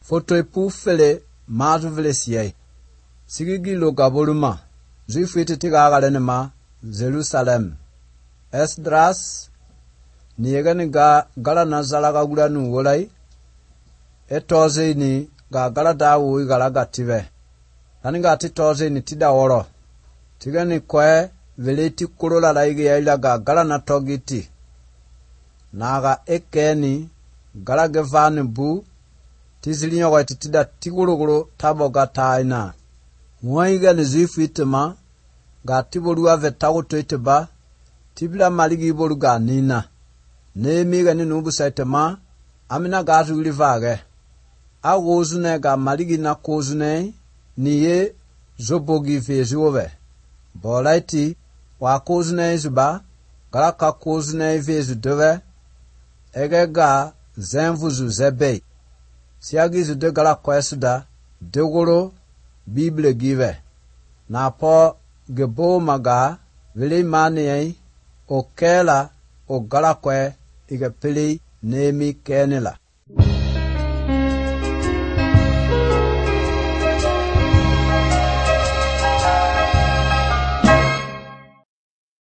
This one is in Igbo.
foto epufele mazu vile siye. Sigigi lo gaboluma. Zifiti tiga galenema Jerusalem. Esdras niyegani ga gala nazala ga gulanu wolai. Etoze ni ga gala dawu igala gative. Tani ga titoze ni tida woro. Tigani kwe veleti kurola la igi ya ila ga gala na togiti. Naga ekeni gala gevani bu. Tizilinyo kwa titida tiguruguru tabo gata ina. Mwaiga ni zifu itema. Ga tiboruwa vetago to iteba. Tibila maligi iboru ga nina. Nemiga ni nubu sa itema. Amina ga zuli vage. A gozune ga maligi na kozune. Niye zobogi vezi ove. Bolaiti wa kozune izuba. Gala ka kozune vezi dove. Ege ga zenvuzu zebe. Siagizu de gala kwesuda. Degoro Bible give. Na po gebo maga. Vili mani o kela o gala kwe. Ige pili nemi kenila.